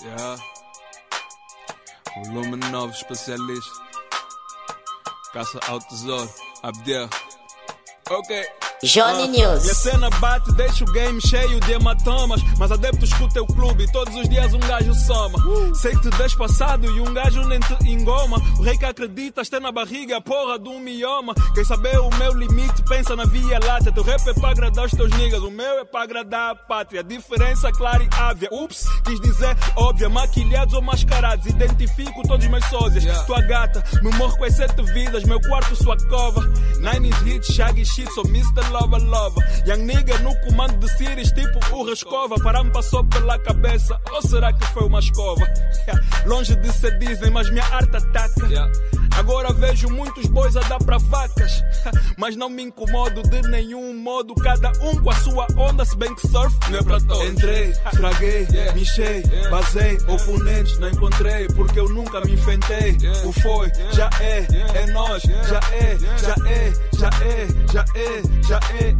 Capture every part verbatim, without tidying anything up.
Yeah. Volume nove, especialista. Caça ao tesouro. Abdiel. Ok. Johnny uh, News. E a cena bate, deixa o game cheio de hematomas. Mas adeptos com o teu clube e todos os dias um gajo soma. uh. Sei que te des passado e um gajo nem te engoma. O rei que acreditas tem na barriga a porra de um mioma. Quem saber o meu limite pensa na via láctea. Teu rap é para agradar os teus niggas, o meu é para agradar a pátria. Diferença clara e óbvia. Ups, quis dizer óbvia. Maquilhados ou mascarados, identifico todos os meus sósias. yeah. Tua gata, me morro com as sete vidas. Meu quarto, sua cova. Nine is hit, shaggy shit, sou mister Lova Lova. Young nigga no comando de Sirius, tipo o Rescova. Para-me passou pela cabeça, ou será que foi uma escova? Yeah. Longe de ser Disney, mas minha arte ataca. yeah. Agora vejo muitos bois a dar para vacas. Mas não me incomodo de nenhum modo. Cada um com a sua onda, se bem que surf não é para todos. Entrei, estraguei, yeah. Michei, yeah. Basei, yeah. Oponentes não encontrei, porque eu nunca me enfrentei. yeah. O foi, yeah. já é, yeah. é nós, yeah. já é, yeah. já é, já é, já é, já é,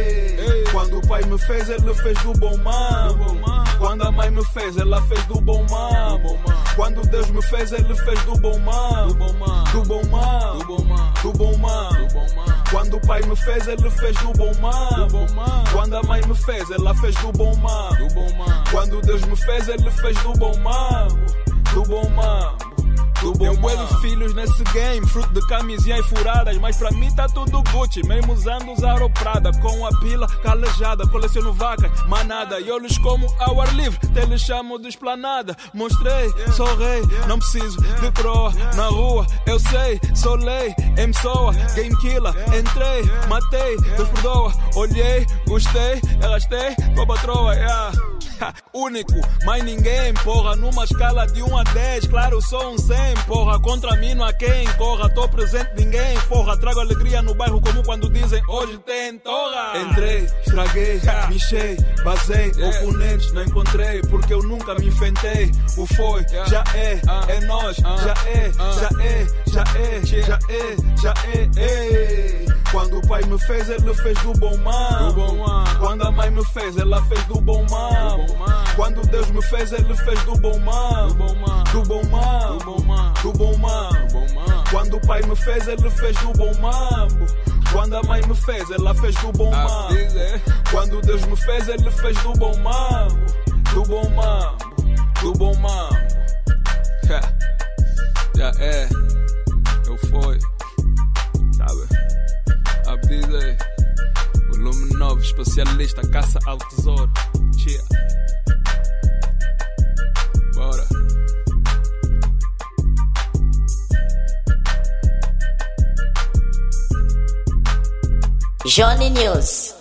é. Quando o pai me fez, ele fez do bom mambo. Quando a mãe me fez, ela fez do bom mambo. Quando Deus me fez, ele fez do bom mambo. Do bom mambo, do bom mambo. Quando o pai me fez, ele fez do bom mambo. Quando a mãe me fez, ela fez do bom mambo. Quando Deus me fez, ele fez do bom mambo. Do bom mambo. Do bom eu buelo filhos nesse game, fruto de camisinha e furadas. Mas pra mim tá tudo Gucci, mesmo usando os Prada. Com a pila calejada, coleciono vacas, manada. E eu lhes como ao ar livre, até lhes chamo de esplanada. Mostrei, yeah. sou rei, yeah. não preciso yeah. de proa. yeah. Na rua, eu sei, sou lei, M soa, yeah. game killer. yeah. Entrei, yeah. matei, yeah. Deus perdoa. Olhei, gostei, arrastei, tua patroa, yeah. Único, mais ninguém, porra. Numa escala de um a dez, claro, sou um cem, porra. Contra mim não há quem corra, tô presente, ninguém, porra. Trago alegria no bairro como quando dizem hoje tem torra. Entrei, estraguei, michei, basei, yeah. Oponentes não encontrei, porque eu nunca me enfrentei. O foi, yeah. já é, uh, é nós, uh, já é, uh, já é, já é, yeah. já é, já é, ei. Quando o pai me fez, ele fez do bom mambo. Quando a mãe me fez, ela fez do bom mambo. Quando Deus me fez, ele fez do bom mambo. Do bom mambo, do bom mambo. Quando o pai me fez, ele fez do bom mambo. Quando a mãe me fez, ela fez do bom mambo. Quando Deus me fez, ele fez do bom mambo. Do bom mambo, do bom mambo. Já é, eu fui, sabe? Abdizei, volume nove, especialista, caça ao tesouro. Chia. Bora. Johnny News.